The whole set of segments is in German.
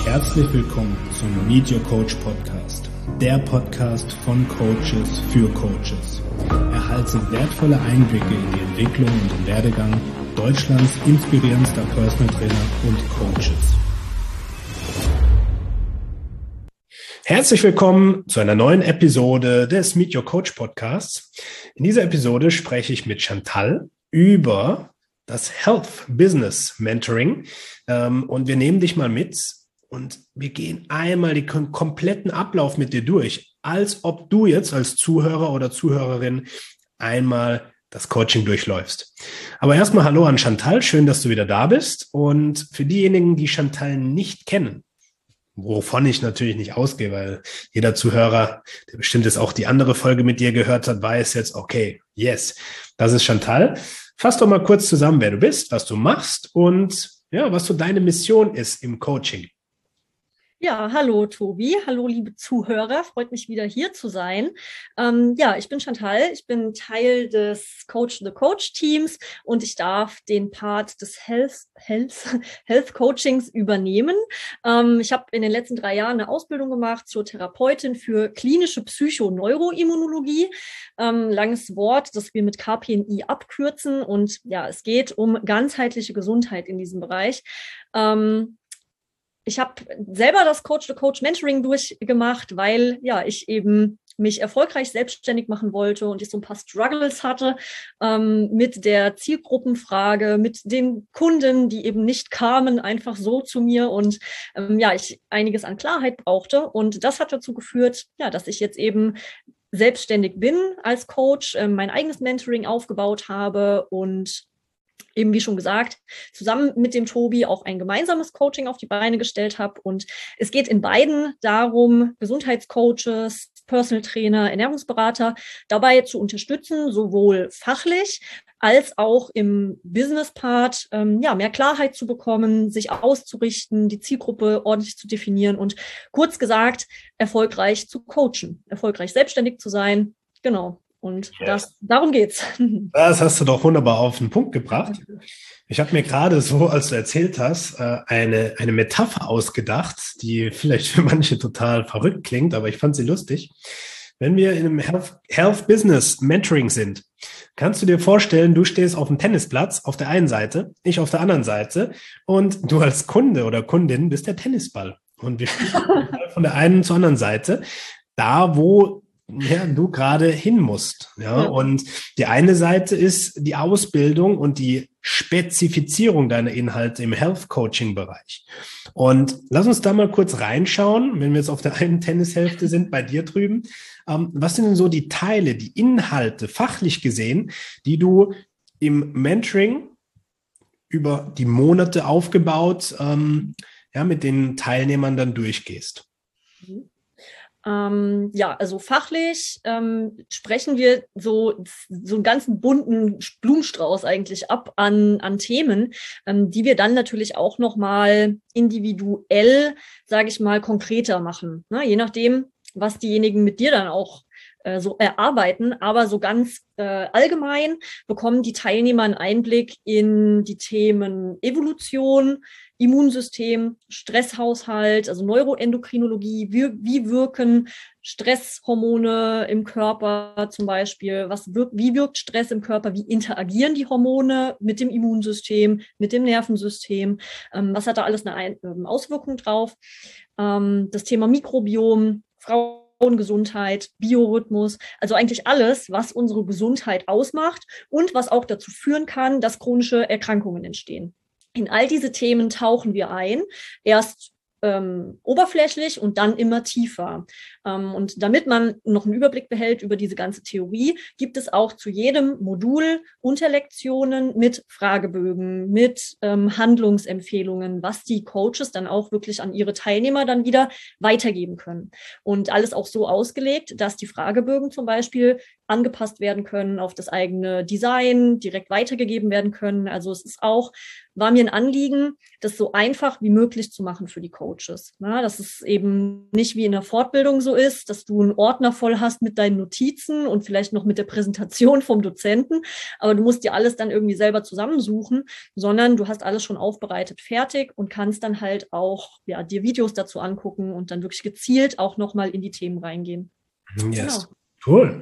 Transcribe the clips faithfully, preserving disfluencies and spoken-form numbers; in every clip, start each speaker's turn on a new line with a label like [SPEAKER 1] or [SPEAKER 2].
[SPEAKER 1] Herzlich willkommen zum Meet Your Coach Podcast, der Podcast von Coaches für Coaches. Erhalte wertvolle Einblicke in die Entwicklung und den Werdegang Deutschlands inspirierendster Personal Trainer und Coaches. Herzlich willkommen zu einer neuen Episode des Meet Your Coach Podcasts. In dieser Episode spreche ich mit Chantal über das Health Business Mentoring und wir nehmen dich mal mit und wir gehen einmal den kompletten Ablauf mit dir durch, als ob du jetzt als Zuhörer oder Zuhörerin einmal das Coaching durchläufst. Aber erstmal hallo an Chantal, schön, dass du wieder da bist. Und für diejenigen, die Chantal nicht kennen, wovon ich natürlich nicht ausgehe, weil jeder Zuhörer, der bestimmt jetzt auch die andere Folge mit dir gehört hat, weiß jetzt, okay, yes, das ist Chantal. Fass doch mal kurz zusammen, wer du bist, was du machst und ja, was so deine Mission ist im Coaching.
[SPEAKER 2] Ja, hallo Tobi, hallo liebe Zuhörer, freut mich wieder hier zu sein. Ähm, ja, ich bin Chantal, ich bin Teil des Coach the Coach Teams und ich darf den Part des Health, Health, Health Coachings übernehmen. Ähm, ich habe in den letzten drei Jahren eine Ausbildung gemacht zur Therapeutin für klinische Psychoneuroimmunologie. Ähm, langes Wort, das wir mit K P N I abkürzen und ja, es geht um ganzheitliche Gesundheit in diesem Bereich. Ähm, Ich habe selber das Coach-to-Coach-Mentoring durchgemacht, weil ja ich eben mich erfolgreich selbstständig machen wollte und ich so ein paar Struggles hatte ähm, mit der Zielgruppenfrage, mit den Kunden, die eben nicht kamen, einfach so zu mir und ähm, ja, ich einiges an Klarheit brauchte. Und das hat dazu geführt, ja, dass ich jetzt eben selbstständig bin als Coach, äh, mein eigenes Mentoring aufgebaut habe und eben wie schon gesagt, zusammen mit dem Tobi auch ein gemeinsames Coaching auf die Beine gestellt habe. Und es geht in beiden darum, Gesundheitscoaches, Personal Trainer, Ernährungsberater dabei zu unterstützen, sowohl fachlich als auch im Business-Part, ähm, ja, mehr Klarheit zu bekommen, sich auszurichten, die Zielgruppe ordentlich zu definieren und kurz gesagt, erfolgreich zu coachen, erfolgreich selbstständig zu sein. Genau. Und das, darum geht's.
[SPEAKER 1] Das hast du doch wunderbar auf den Punkt gebracht. Ich habe mir gerade so, als du erzählt hast, eine, eine Metapher ausgedacht, die vielleicht für manche total verrückt klingt, aber ich fand sie lustig. Wenn wir in einem Health, Health Business Mentoring sind, kannst du dir vorstellen, du stehst auf dem Tennisplatz auf der einen Seite, ich auf der anderen Seite und du als Kunde oder Kundin bist der Tennisball. Und wir spielen von der einen zur anderen Seite, da wo ja, du gerade hin musst. Ja? ja, und die eine Seite ist die Ausbildung und die Spezifizierung deiner Inhalte im Health Coaching Bereich. Und lass uns da mal kurz reinschauen, wenn wir jetzt auf der einen Tennishälfte sind, bei dir drüben. Ähm, was sind denn so die Teile, die Inhalte, fachlich gesehen, die du im Mentoring über die Monate aufgebaut, ähm, ja, mit den Teilnehmern dann durchgehst?
[SPEAKER 2] Mhm. Ähm, ja, also fachlich ähm, sprechen wir so, so einen ganzen bunten Blumenstrauß eigentlich ab an, an Themen, ähm, die wir dann natürlich auch nochmal individuell, sage ich mal, konkreter machen. Ne? Je nachdem, was diejenigen mit dir dann auch äh, so erarbeiten, aber so ganz äh, allgemein bekommen die Teilnehmer einen Einblick in die Themen Evolution, Immunsystem, Stresshaushalt, also Neuroendokrinologie, wie, wie wirken Stresshormone im Körper zum Beispiel, was wirkt, wie wirkt Stress im Körper, wie interagieren die Hormone mit dem Immunsystem, mit dem Nervensystem, ähm, was hat da alles eine Ein- ähm, Auswirkung drauf, ähm, das Thema Mikrobiom, Frauengesundheit, Biorhythmus, also eigentlich alles, was unsere Gesundheit ausmacht und was auch dazu führen kann, dass chronische Erkrankungen entstehen. In all diese Themen tauchen wir ein, erst ähm, oberflächlich und dann immer tiefer. Ähm, und damit man noch einen Überblick behält über diese ganze Theorie, gibt es auch zu jedem Modul Unterlektionen mit Fragebögen, mit ähm, Handlungsempfehlungen, was die Coaches dann auch wirklich an ihre Teilnehmer dann wieder weitergeben können. Und alles auch so ausgelegt, dass die Fragebögen zum Beispiel angepasst werden können auf das eigene Design, direkt weitergegeben werden können. Also es ist auch, war mir ein Anliegen, das so einfach wie möglich zu machen für die Coaches. Na, dass es eben nicht wie in der Fortbildung so ist, dass du einen Ordner voll hast mit deinen Notizen und vielleicht noch mit der Präsentation vom Dozenten, aber du musst dir alles dann irgendwie selber zusammensuchen, sondern du hast alles schon aufbereitet, fertig und kannst dann halt auch ja, dir Videos dazu angucken und dann wirklich gezielt auch nochmal in die Themen reingehen.
[SPEAKER 1] Yes, genau. Cool.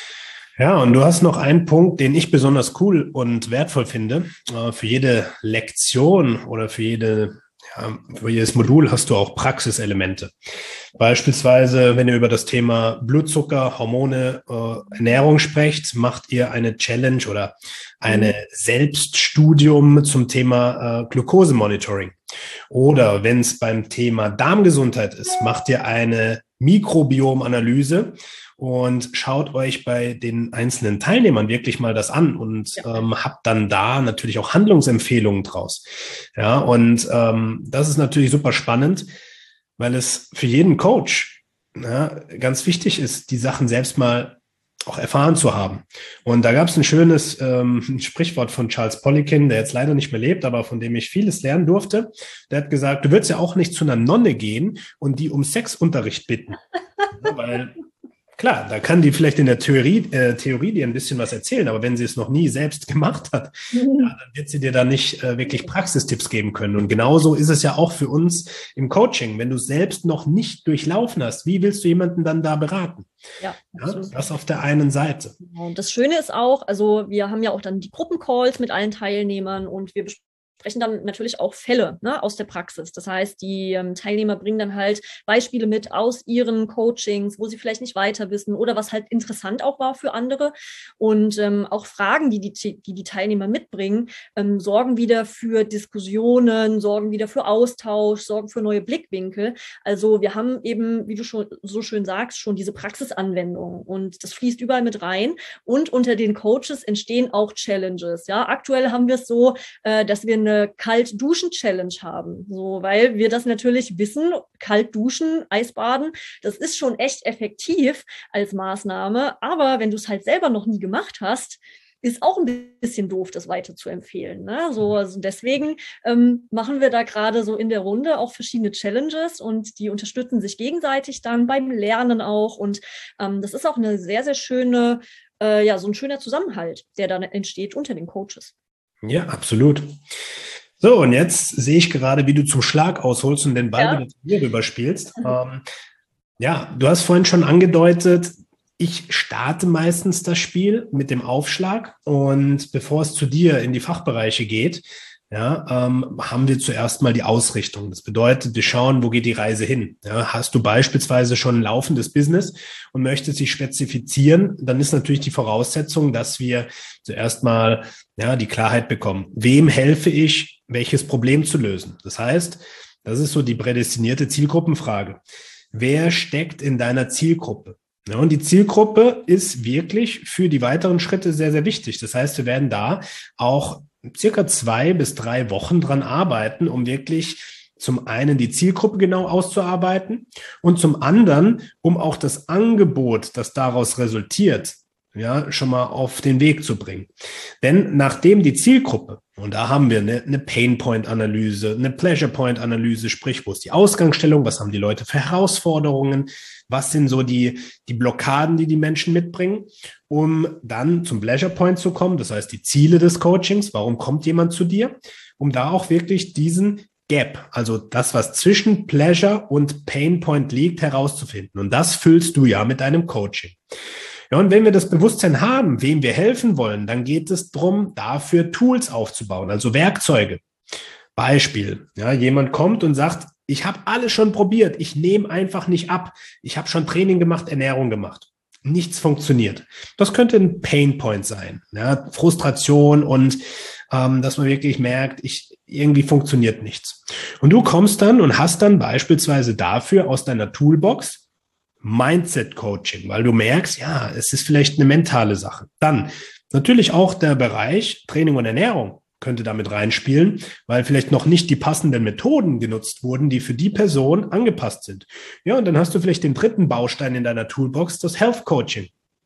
[SPEAKER 1] Ja, und du hast noch einen Punkt, den ich besonders cool und wertvoll finde. Für jede Lektion oder für jede, ja, für jedes Modul hast du auch Praxiselemente. Beispielsweise, wenn ihr über das Thema Blutzucker, Hormone, äh, Ernährung sprecht, macht ihr eine Challenge oder eine Selbststudium zum Thema äh, Glukosemonitoring. Oder wenn es beim Thema Darmgesundheit ist, macht ihr eine Mikrobiomanalyse und schaut euch bei den einzelnen Teilnehmern wirklich mal das an und ja. ähm, habt dann da natürlich auch Handlungsempfehlungen draus. Ja, und ähm, das ist natürlich super spannend, weil es für jeden Coach ja, ganz wichtig ist, die Sachen selbst mal auch erfahren zu haben. Und da gab es ein schönes ähm, Sprichwort von Charles Poliquin, der jetzt leider nicht mehr lebt, aber von dem ich vieles lernen durfte. Der hat gesagt, du würdest ja auch nicht zu einer Nonne gehen und die um Sexunterricht bitten. Ja, weil klar, da kann die vielleicht in der Theorie, äh, Theorie dir ein bisschen was erzählen, aber wenn sie es noch nie selbst gemacht hat, mhm. ja, dann wird sie dir da nicht äh, wirklich Praxistipps geben können. Und genauso ist es ja auch für uns im Coaching. Wenn du es selbst noch nicht durchlaufen hast, wie willst du jemanden dann da beraten? Ja, ja, das auf der einen Seite.
[SPEAKER 2] Und das Schöne ist auch, also wir haben ja auch dann die Gruppencalls mit allen Teilnehmern und wir besprechen sprechen dann natürlich auch Fälle ne, aus der Praxis. Das heißt, die ähm, Teilnehmer bringen dann halt Beispiele mit aus ihren Coachings, wo sie vielleicht nicht weiter wissen oder was halt interessant auch war für andere. Und ähm, auch Fragen, die die, die die Teilnehmer mitbringen, ähm, sorgen wieder für Diskussionen, sorgen wieder für Austausch, sorgen für neue Blickwinkel. Also wir haben eben, wie du schon so schön sagst, schon diese Praxisanwendung und das fließt überall mit rein. Und unter den Coaches entstehen auch Challenges. Ja, aktuell haben wir es so, äh, dass wir eine eine Kalt-Duschen-Challenge haben, so, weil wir das natürlich wissen, kalt duschen, Eisbaden, das ist schon echt effektiv als Maßnahme, aber wenn du es halt selber noch nie gemacht hast, ist auch ein bisschen doof, das weiter zu empfehlen. Ne? So, also deswegen ähm, machen wir da gerade so in der Runde auch verschiedene Challenges und die unterstützen sich gegenseitig dann beim Lernen auch und ähm, das ist auch eine sehr, sehr schöne, äh, ja, so ein schöner Zusammenhalt, der dann entsteht unter den Coaches.
[SPEAKER 1] Ja, absolut. So, und jetzt sehe ich gerade, wie du zum Schlag ausholst und den Ball ja. wieder zu mir rüberspielst. Mhm. Ähm, ja, du hast vorhin schon angedeutet, ich starte meistens das Spiel mit dem Aufschlag und bevor es zu dir in die Fachbereiche geht, ja, ähm, haben wir zuerst mal die Ausrichtung. Das bedeutet, wir schauen, wo geht die Reise hin. Ja, hast du beispielsweise schon ein laufendes Business und möchtest dich spezifizieren, dann ist natürlich die Voraussetzung, dass wir zuerst mal ja, die Klarheit bekommen. Wem helfe ich, welches Problem zu lösen? Das heißt, das ist so die prädestinierte Zielgruppenfrage. Wer steckt in deiner Zielgruppe? Ja, und die Zielgruppe ist wirklich für die weiteren Schritte sehr, sehr wichtig. Das heißt, wir werden da auch circa zwei bis drei Wochen dran arbeiten, um wirklich zum einen die Zielgruppe genau auszuarbeiten und zum anderen, um auch das Angebot, das daraus resultiert, ja, schon mal auf den Weg zu bringen. Denn nachdem die Zielgruppe, und da haben wir eine, eine Pain-Point-Analyse, eine Pleasure-Point-Analyse, sprich, wo ist die Ausgangsstellung, was haben die Leute für Herausforderungen, was sind so die, die Blockaden, die die Menschen mitbringen, um dann zum Pleasure-Point zu kommen, das heißt die Ziele des Coachings, warum kommt jemand zu dir, um da auch wirklich diesen Gap, also das, was zwischen Pleasure und Pain-Point liegt, herauszufinden. Und das füllst du ja mit deinem Coaching. Ja, und wenn wir das Bewusstsein haben, wem wir helfen wollen, dann geht es darum, dafür Tools aufzubauen, also Werkzeuge. Beispiel, ja, jemand kommt und sagt, ich habe alles schon probiert, ich nehme einfach nicht ab. Ich habe schon Training gemacht, Ernährung gemacht. Nichts funktioniert. Das könnte ein Painpoint sein, ja, Frustration und ähm, dass man wirklich merkt, ich irgendwie funktioniert nichts. Und du kommst dann und hast dann beispielsweise dafür aus deiner Toolbox Mindset-Coaching, weil du merkst, ja, es ist vielleicht eine mentale Sache. Dann natürlich auch der Bereich Training und Ernährung könnte damit reinspielen, weil vielleicht noch nicht die passenden Methoden genutzt wurden, die für die Person angepasst sind. Ja, und dann hast du vielleicht den dritten Baustein in deiner Toolbox, das Health Coaching.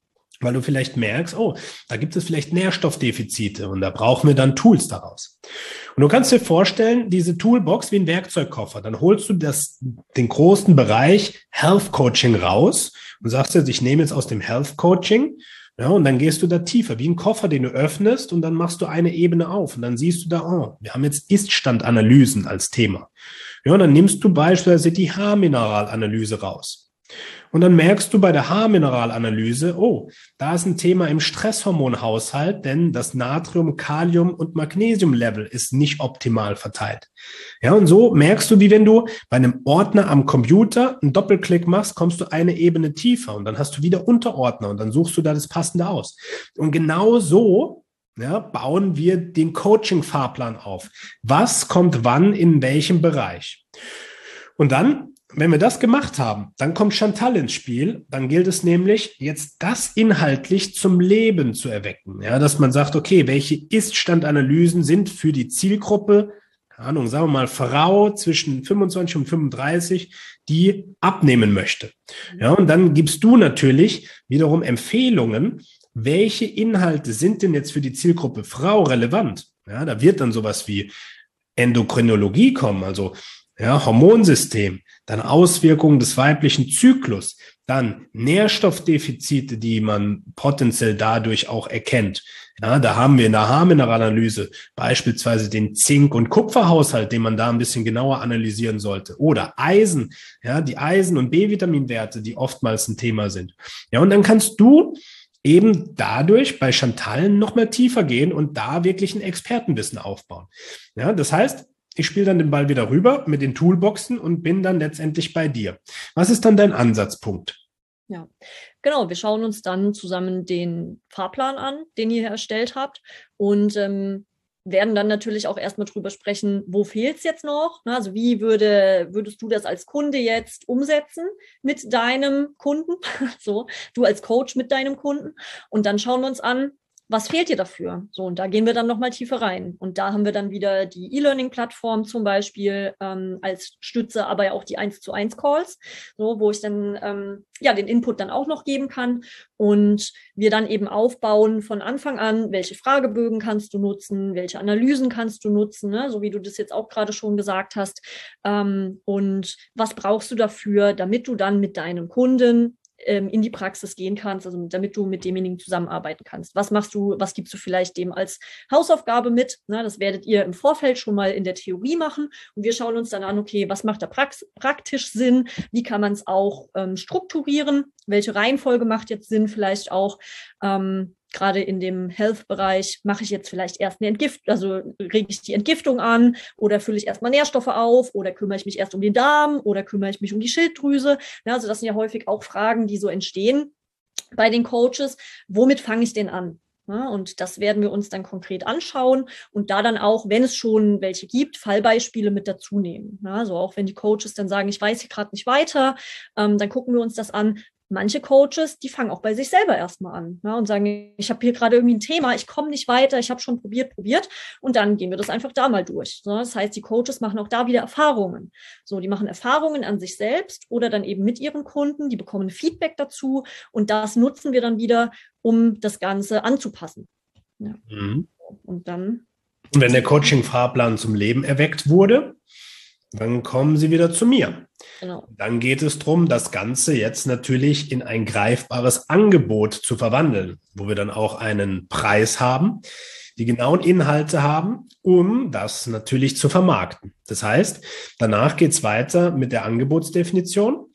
[SPEAKER 1] weil du vielleicht merkst, oh, da gibt es vielleicht Nährstoffdefizite und da brauchen wir dann Tools daraus. Und du kannst dir vorstellen, diese Toolbox wie ein Werkzeugkoffer. Dann holst du das, den großen Bereich Health Coaching raus und sagst jetzt, ich nehme jetzt aus dem Health Coaching, ja, und dann gehst du da tiefer, wie ein Koffer, den du öffnest, und dann machst du eine Ebene auf und dann siehst du da, oh, wir haben jetzt Ist-Stand-Analysen als Thema. Ja, und dann nimmst du beispielsweise die Haarmineralanalyse raus. Und dann merkst du bei der Haarmineralanalyse, oh, da ist ein Thema im Stresshormonhaushalt, denn das Natrium-, Kalium- und Magnesium-Level ist nicht optimal verteilt. Ja, und so merkst du, wie wenn du bei einem Ordner am Computer einen Doppelklick machst, kommst du eine Ebene tiefer und dann hast du wieder Unterordner und dann suchst du da das Passende aus. Und genau so, ja, bauen wir den Coaching-Fahrplan auf. Was kommt wann in welchem Bereich? Und dann, wenn wir das gemacht haben, dann kommt Chantal ins Spiel. Dann gilt es nämlich, jetzt das inhaltlich zum Leben zu erwecken. Ja, dass man sagt, okay, welche Ist-Stand-Analysen sind für die Zielgruppe, keine Ahnung, sagen wir mal, Frau zwischen fünfundzwanzig und fünfunddreißig, die abnehmen möchte. Ja, und dann gibst du natürlich wiederum Empfehlungen, welche Inhalte sind denn jetzt für die Zielgruppe Frau relevant? Ja, da wird dann sowas wie Endokrinologie kommen, also ja, Hormonsystem, dann Auswirkungen des weiblichen Zyklus, dann Nährstoffdefizite, die man potenziell dadurch auch erkennt. Ja, da haben wir in der Haarmineralanalyse beispielsweise den Zink- und Kupferhaushalt, den man da ein bisschen genauer analysieren sollte. Oder Eisen, ja, die Eisen- und B-Vitaminwerte, die oftmals ein Thema sind. Ja, und dann kannst du eben dadurch bei Chantal noch mal tiefer gehen und da wirklich ein Expertenwissen aufbauen. Ja, das heißt, ich spiele dann den Ball wieder rüber mit den Toolboxen und bin dann letztendlich bei dir. Was ist dann dein Ansatzpunkt?
[SPEAKER 2] Ja, genau. Wir schauen uns dann zusammen den Fahrplan an, den ihr erstellt habt, und ähm, werden dann natürlich auch erstmal drüber sprechen, wo fehlt es jetzt noch? Also wie würde, würdest du das als Kunde jetzt umsetzen mit deinem Kunden? So, du als Coach mit deinem Kunden. Und dann schauen wir uns an, was fehlt dir dafür? So, und da gehen wir dann nochmal tiefer rein. Und da haben wir dann wieder die E-Learning-Plattform zum Beispiel ähm, als Stütze, aber ja auch die eins zu eins Calls, so, wo ich dann ähm, ja den Input dann auch noch geben kann. Und wir dann eben aufbauen von Anfang an, welche Fragebögen kannst du nutzen, welche Analysen kannst du nutzen, ne? So wie du das jetzt auch gerade schon gesagt hast. Ähm, und was brauchst du dafür, damit du dann mit deinem Kunden in die Praxis gehen kannst, also damit du mit demjenigen zusammenarbeiten kannst. Was machst du, was gibst du vielleicht dem als Hausaufgabe mit? Na, das werdet ihr im Vorfeld schon mal in der Theorie machen und wir schauen uns dann an, okay, was macht da prax- praktisch Sinn? Wie kann man es auch ähm, strukturieren? Welche Reihenfolge macht jetzt Sinn? Vielleicht auch ähm, gerade in dem Health-Bereich, mache ich jetzt vielleicht erst eine Entgift, also rege ich die Entgiftung an oder fülle ich erstmal Nährstoffe auf oder kümmere ich mich erst um den Darm oder kümmere ich mich um die Schilddrüse. Ja, also das sind ja häufig auch Fragen, die so entstehen bei den Coaches. Womit fange ich denn an? Ja, und das werden wir uns dann konkret anschauen und da dann auch, wenn es schon welche gibt, Fallbeispiele mit dazu nehmen. Ja, also auch wenn die Coaches dann sagen, ich weiß hier gerade nicht weiter, ähm, dann gucken wir uns das an. Manche Coaches, die fangen auch bei sich selber erstmal an, ja, und sagen, ich habe hier gerade irgendwie ein Thema, ich komme nicht weiter, ich habe schon probiert, probiert und dann gehen wir das einfach da mal durch. So, das heißt, die Coaches machen auch da wieder Erfahrungen. So, die machen Erfahrungen an sich selbst oder dann eben mit ihren Kunden, die bekommen Feedback dazu und das nutzen wir dann wieder, um das Ganze anzupassen. Ja.
[SPEAKER 1] Mhm.
[SPEAKER 2] Und dann.
[SPEAKER 1] Und wenn der Coaching-Fahrplan zum Leben erweckt wurde, dann kommen sie wieder zu mir.
[SPEAKER 2] Genau.
[SPEAKER 1] Dann geht es darum, das Ganze jetzt natürlich in ein greifbares Angebot zu verwandeln, wo wir dann auch einen Preis haben, die genauen Inhalte haben, um das natürlich zu vermarkten. Das heißt, danach geht es weiter mit der Angebotsdefinition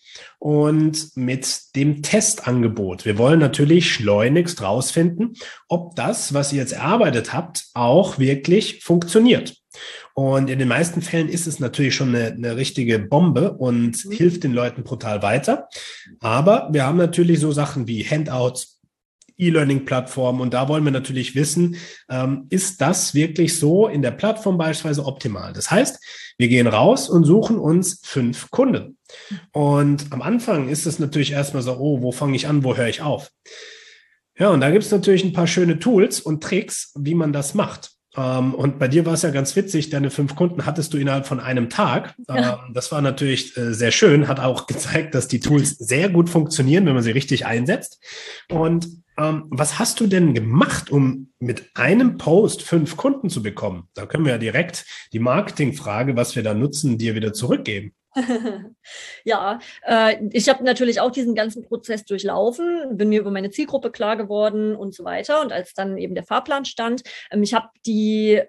[SPEAKER 1] und mit dem Testangebot. Wir wollen natürlich schleunigst rausfinden, ob das, was ihr jetzt erarbeitet habt, auch wirklich funktioniert. Und in den meisten Fällen ist es natürlich schon eine, eine richtige Bombe und mhm. hilft den Leuten brutal weiter. Aber wir haben natürlich so Sachen wie Handouts, E-Learning-Plattformen und da wollen wir natürlich wissen, ähm, ist das wirklich so in der Plattform beispielsweise optimal? Das heißt, wir gehen raus und suchen uns fünf Kunden. Und am Anfang ist es natürlich erstmal so, oh, wo fange ich an, wo höre ich auf? Ja, und da gibt es natürlich ein paar schöne Tools und Tricks, wie man das macht. Um, und bei dir war es ja ganz witzig, deine fünf Kunden hattest du innerhalb von einem Tag. Ja. Um, das war natürlich äh, sehr schön, hat auch gezeigt, dass die Tools sehr gut funktionieren, wenn man sie richtig einsetzt. Und Ähm, was hast du denn gemacht, um mit einem Post fünf Kunden zu bekommen? Da können wir ja direkt die Marketingfrage, was wir da nutzen, dir wieder zurückgeben.
[SPEAKER 2] Ja, äh, ich habe natürlich auch diesen ganzen Prozess durchlaufen, bin mir über meine Zielgruppe klar geworden und so weiter. Und als dann eben der Fahrplan stand, ähm, ich habe die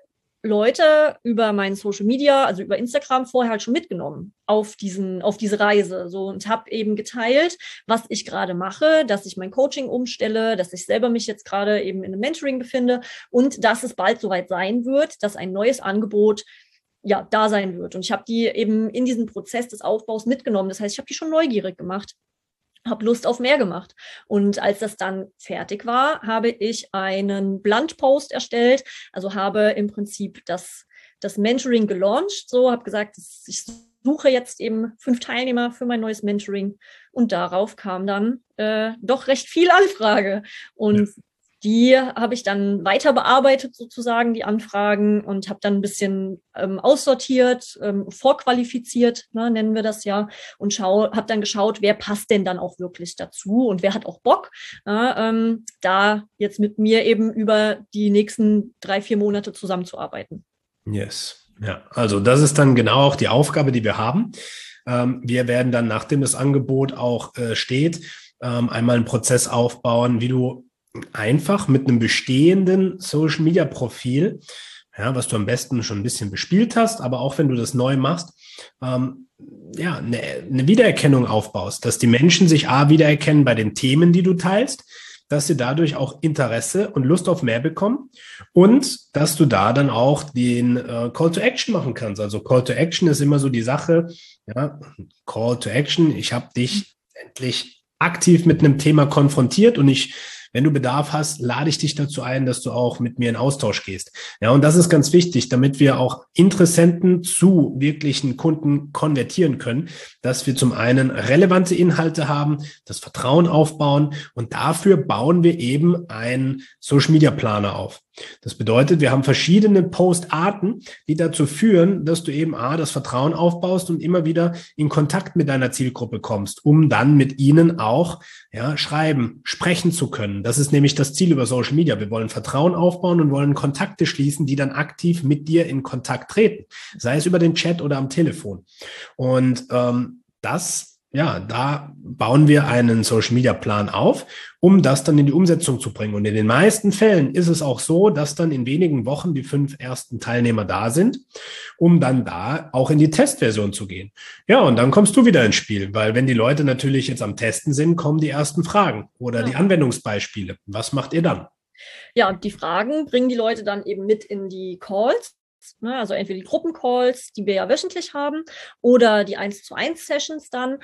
[SPEAKER 2] Leute über meinen Social Media, also über Instagram vorher halt schon mitgenommen auf diesen, auf diese Reise, so, und habe eben geteilt, was ich gerade mache, dass ich mein Coaching umstelle, dass ich selber mich jetzt gerade eben in einem Mentoring befinde und dass es bald soweit sein wird, dass ein neues Angebot ja da sein wird. Und ich habe die eben in diesen Prozess des Aufbaus mitgenommen. Das heißt, ich habe die schon neugierig gemacht, habe Lust auf mehr gemacht. Und als das dann fertig war, habe ich einen Blindpost erstellt, also habe im Prinzip das, das Mentoring gelauncht, so, habe gesagt, ich suche jetzt eben fünf Teilnehmer für mein neues Mentoring, und darauf kam dann äh, doch recht viel Anfrage. Und ja, die habe ich dann weiter bearbeitet, sozusagen, die Anfragen, und habe dann ein bisschen ähm, aussortiert, ähm, vorqualifiziert, ne, nennen wir das ja, und schau, habe dann geschaut, wer passt denn dann auch wirklich dazu und wer hat auch Bock, äh, ähm, da jetzt mit mir eben über die nächsten drei, vier Monate zusammenzuarbeiten.
[SPEAKER 1] Yes, ja, also das ist dann genau auch die Aufgabe, die wir haben. Ähm, wir werden dann, nachdem das Angebot auch äh, steht, ähm, einmal einen Prozess aufbauen, wie du einfach mit einem bestehenden Social-Media-Profil, ja, was du am besten schon ein bisschen bespielt hast, aber auch wenn du das neu machst, ähm, ja, eine, eine Wiedererkennung aufbaust, dass die Menschen sich A, wiedererkennen bei den Themen, die du teilst, dass sie dadurch auch Interesse und Lust auf mehr bekommen und dass du da dann auch den äh, Call to Action machen kannst. Also Call to Action ist immer so die Sache, ja, Call to Action, ich habe dich endlich aktiv mit einem Thema konfrontiert und ich wenn du Bedarf hast, lade ich dich dazu ein, dass du auch mit mir in Austausch gehst. Ja, und das ist ganz wichtig, damit wir auch Interessenten zu wirklichen Kunden konvertieren können, dass wir zum einen relevante Inhalte haben, das Vertrauen aufbauen, und dafür bauen wir eben einen Social Media Planer auf. Das bedeutet, wir haben verschiedene Postarten, die dazu führen, dass du eben A, das Vertrauen aufbaust und immer wieder in Kontakt mit deiner Zielgruppe kommst, um dann mit ihnen auch ja, schreiben, sprechen zu können. Das ist nämlich das Ziel über Social Media. Wir wollen Vertrauen aufbauen und wollen Kontakte schließen, die dann aktiv mit dir in Kontakt treten, sei es über den Chat oder am Telefon. Und ähm, das Ja, da bauen wir einen Social-Media-Plan auf, um das dann in die Umsetzung zu bringen. Und in den meisten Fällen ist es auch so, dass dann in wenigen Wochen die fünf ersten Teilnehmer da sind, um dann da auch in die Testversion zu gehen. Ja, und dann kommst du wieder ins Spiel, weil wenn die Leute natürlich jetzt am Testen sind, kommen die ersten Fragen oder ja, die Anwendungsbeispiele. Was macht ihr dann?
[SPEAKER 2] Ja, die Fragen bringen die Leute dann eben mit in die Calls. Also entweder die Gruppencalls, die wir ja wöchentlich haben, oder die eins zu eins Sessions dann.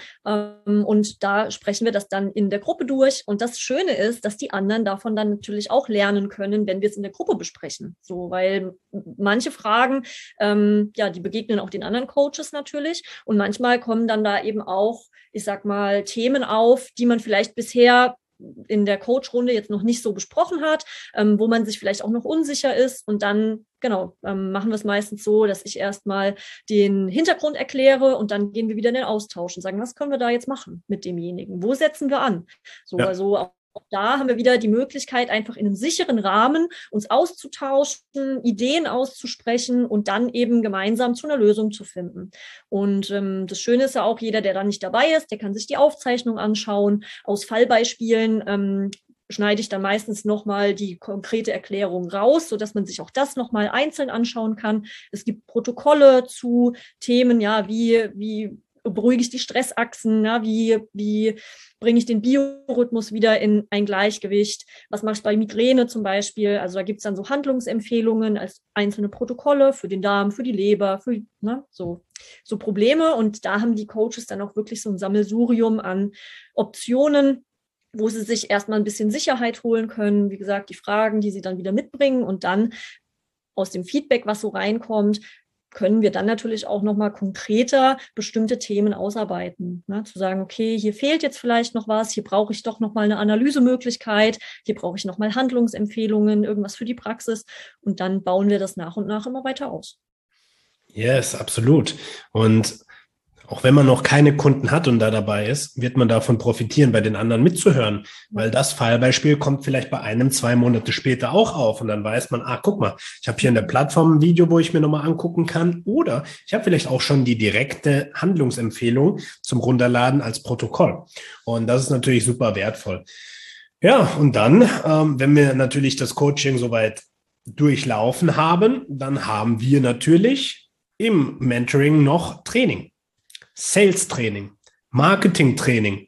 [SPEAKER 2] Und da sprechen wir das dann in der Gruppe durch. Und das Schöne ist, dass die anderen davon dann natürlich auch lernen können, wenn wir es in der Gruppe besprechen. So, weil manche Fragen, ähm, ja, die begegnen auch den anderen Coaches natürlich. Und manchmal kommen dann da eben auch, ich sag mal, Themen auf, die man vielleicht bisher in der Coach-Runde jetzt noch nicht so besprochen hat, ähm, wo man sich vielleicht auch noch unsicher ist. Und dann, genau, ähm, machen wir es meistens so, dass ich erstmal den Hintergrund erkläre und dann gehen wir wieder in den Austausch und sagen, was können wir da jetzt machen mit demjenigen? Wo setzen wir an? So, ja. Also auch da haben wir wieder die Möglichkeit, einfach in einem sicheren Rahmen uns auszutauschen, Ideen auszusprechen und dann eben gemeinsam zu einer Lösung zu finden. Und ähm, das Schöne ist ja auch, jeder, der da nicht dabei ist, der kann sich die Aufzeichnung anschauen. Aus Fallbeispielen ähm, schneide ich dann meistens nochmal die konkrete Erklärung raus, sodass man sich auch das nochmal einzeln anschauen kann. Es gibt Protokolle zu Themen, ja, wie, wie beruhige ich die Stressachsen, ja, wie, wie bringe ich den Biorhythmus wieder in ein Gleichgewicht, was mache ich bei Migräne zum Beispiel, also da gibt es dann so Handlungsempfehlungen als einzelne Protokolle für den Darm, für die Leber, für ne, so, so Probleme, und da haben die Coaches dann auch wirklich so ein Sammelsurium an Optionen, wo sie sich erstmal ein bisschen Sicherheit holen können, wie gesagt, die Fragen, die sie dann wieder mitbringen, und dann aus dem Feedback, was so reinkommt, können wir dann natürlich auch nochmal konkreter bestimmte Themen ausarbeiten. Ne? Zu sagen, okay, hier fehlt jetzt vielleicht noch was, hier brauche ich doch nochmal eine Analysemöglichkeit, hier brauche ich nochmal Handlungsempfehlungen, irgendwas für die Praxis, und dann bauen wir das nach und nach immer weiter aus.
[SPEAKER 1] Yes, absolut. Und Auch wenn man noch keine Kunden hat und da dabei ist, wird man davon profitieren, bei den anderen mitzuhören, weil das Fallbeispiel kommt vielleicht bei einem zwei Monate später auch auf und dann weiß man, ah, guck mal, ich habe hier in der Plattform ein Video, wo ich mir nochmal angucken kann oder ich habe vielleicht auch schon die direkte Handlungsempfehlung zum Runterladen als Protokoll und das ist natürlich super wertvoll. Ja, und dann, ähm, wenn wir natürlich das Coaching soweit durchlaufen haben, dann haben wir natürlich im Mentoring noch Training. Sales-Training, Marketing-Training,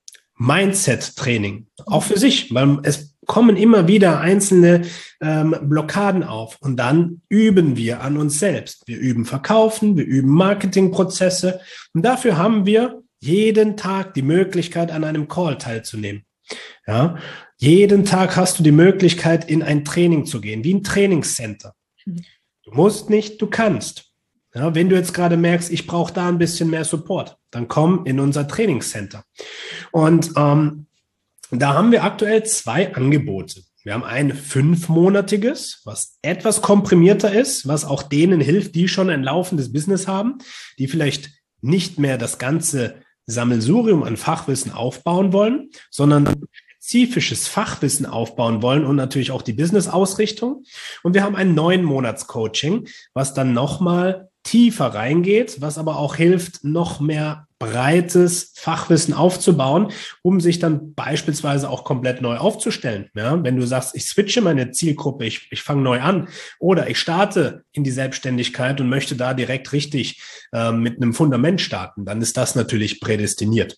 [SPEAKER 1] Mindset-Training, auch für sich, weil es kommen immer wieder einzelne ähm, Blockaden auf und dann üben wir an uns selbst. Wir üben Verkaufen, wir üben Marketingprozesse und dafür haben wir jeden Tag die Möglichkeit, an einem Call teilzunehmen. Ja, jeden Tag hast du die Möglichkeit, in ein Training zu gehen, wie ein Trainingscenter. Du musst nicht, du kannst. Ja, wenn du jetzt gerade merkst, ich brauche da ein bisschen mehr Support, dann komm in unser Trainingscenter. Und ähm, da haben wir aktuell zwei Angebote. Wir haben ein fünfmonatiges, was etwas komprimierter ist, was auch denen hilft, die schon ein laufendes Business haben, die vielleicht nicht mehr das ganze Sammelsurium an Fachwissen aufbauen wollen, sondern spezifisches Fachwissen aufbauen wollen und natürlich auch die Business-Ausrichtung. Und wir haben ein neun Monats Coaching, was dann nochmal tiefer reingeht, was aber auch hilft, noch mehr breites Fachwissen aufzubauen, um sich dann beispielsweise auch komplett neu aufzustellen. Ja, wenn du sagst, ich switche meine Zielgruppe, ich, ich fange neu an oder ich starte in die Selbstständigkeit und möchte da direkt richtig äh, mit einem Fundament starten, dann ist das natürlich prädestiniert.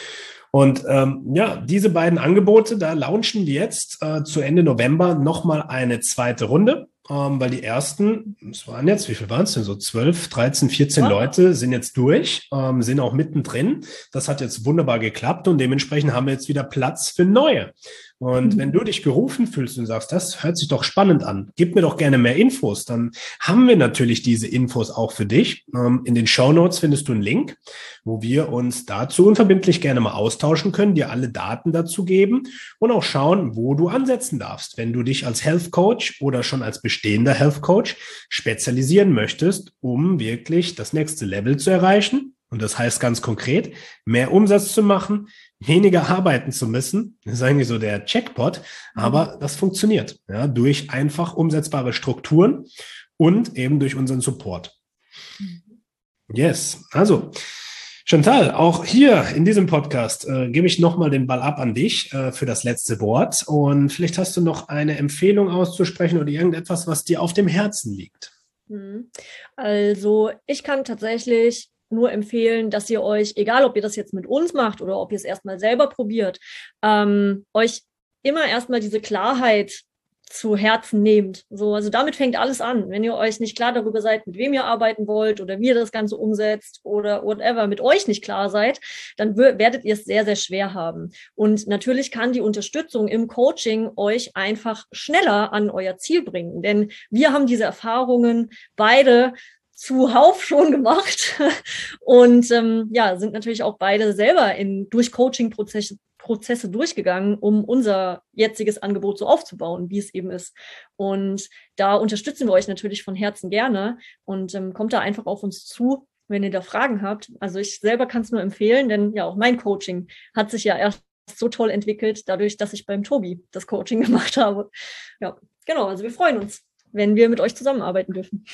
[SPEAKER 1] Und ähm, ja, diese beiden Angebote, da launchen wir jetzt äh, zu Ende November nochmal eine zweite Runde, ähm, weil die ersten, es waren jetzt, wie viel waren es denn, so zwölf, dreizehn, vierzehn ja. Leute sind jetzt durch, ähm, sind auch mittendrin. Das hat jetzt wunderbar geklappt und dementsprechend haben wir jetzt wieder Platz für neue. Und mhm. wenn du dich gerufen fühlst und sagst, das hört sich doch spannend an, gib mir doch gerne mehr Infos, dann haben wir natürlich diese Infos auch für dich. Ähm, in den Shownotes findest du einen Link, wo wir uns dazu unverbindlich gerne mal austauschen können, dir alle Daten dazu geben und auch schauen, wo du ansetzen darfst, wenn du dich als Health Coach oder schon als bestehender Health Coach spezialisieren möchtest, um wirklich das nächste Level zu erreichen. Und das heißt ganz konkret, mehr Umsatz zu machen, weniger arbeiten zu müssen. Das ist eigentlich so der Checkpot, aber das funktioniert, ja, durch einfach umsetzbare Strukturen und eben durch unseren Support. Yes, also Chantal, auch hier in diesem Podcast äh, gebe ich nochmal den Ball ab an dich äh, für das letzte Wort und vielleicht hast du noch eine Empfehlung auszusprechen oder irgendetwas, was dir auf dem Herzen liegt.
[SPEAKER 2] Also ich kann tatsächlich nur empfehlen, dass ihr euch, egal ob ihr das jetzt mit uns macht oder ob ihr es erstmal selber probiert, ähm, euch immer erstmal diese Klarheit zu Herzen nehmt. So, also damit fängt alles an. Wenn ihr euch nicht klar darüber seid, mit wem ihr arbeiten wollt oder wie ihr das Ganze umsetzt oder whatever, mit euch nicht klar seid, dann werdet ihr es sehr, sehr schwer haben. Und natürlich kann die Unterstützung im Coaching euch einfach schneller an euer Ziel bringen. Denn wir haben diese Erfahrungen beide zuhauf schon gemacht und ähm, ja, sind natürlich auch beide selber in durch Coaching-Prozesse Prozesse durchgegangen, um unser jetziges Angebot so aufzubauen, wie es eben ist. Und da unterstützen wir euch natürlich von Herzen gerne und ähm, kommt da einfach auf uns zu, wenn ihr da Fragen habt. Also ich selber kann es nur empfehlen, denn ja, auch mein Coaching hat sich ja erst so toll entwickelt, dadurch, dass ich beim Tobi das Coaching gemacht habe. Ja, genau, also wir freuen uns, wenn wir mit euch zusammenarbeiten dürfen.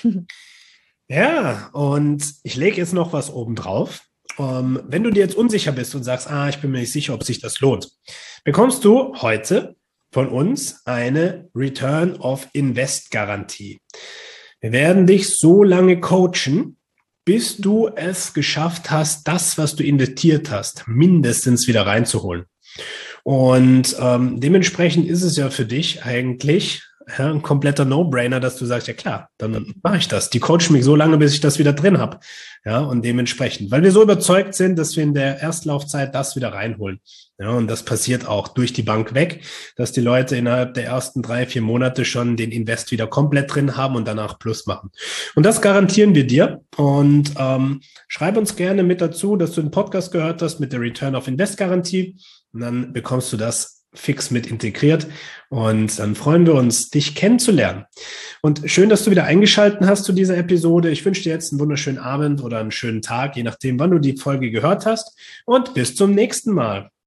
[SPEAKER 1] Ja, und ich lege jetzt noch was oben drauf. Um, wenn du dir jetzt unsicher bist und sagst, ah, ich bin mir nicht sicher, ob sich das lohnt, bekommst du heute von uns eine Return of Invest Garantie. Wir werden dich so lange coachen, bis du es geschafft hast, das, was du investiert hast, mindestens wieder reinzuholen. Und ähm, dementsprechend ist es ja für dich eigentlich ja, ein kompletter No-Brainer, dass du sagst, ja klar, dann mache ich das. Die coachen mich so lange, bis ich das wieder drin habe. Ja, und dementsprechend, weil wir so überzeugt sind, dass wir in der Erstlaufzeit das wieder reinholen. Ja, und das passiert auch durch die Bank weg, dass die Leute innerhalb der ersten drei, vier Monate schon den Invest wieder komplett drin haben und danach Plus machen. Und das garantieren wir dir. Und ähm, schreib uns gerne mit dazu, dass du den Podcast gehört hast mit der Return of Invest Garantie. Und dann bekommst du das fix mit integriert. Und dann freuen wir uns, dich kennenzulernen. Und schön, dass du wieder eingeschaltet hast zu dieser Episode. Ich wünsche dir jetzt einen wunderschönen Abend oder einen schönen Tag, je nachdem, wann du die Folge gehört hast. Und bis zum nächsten Mal.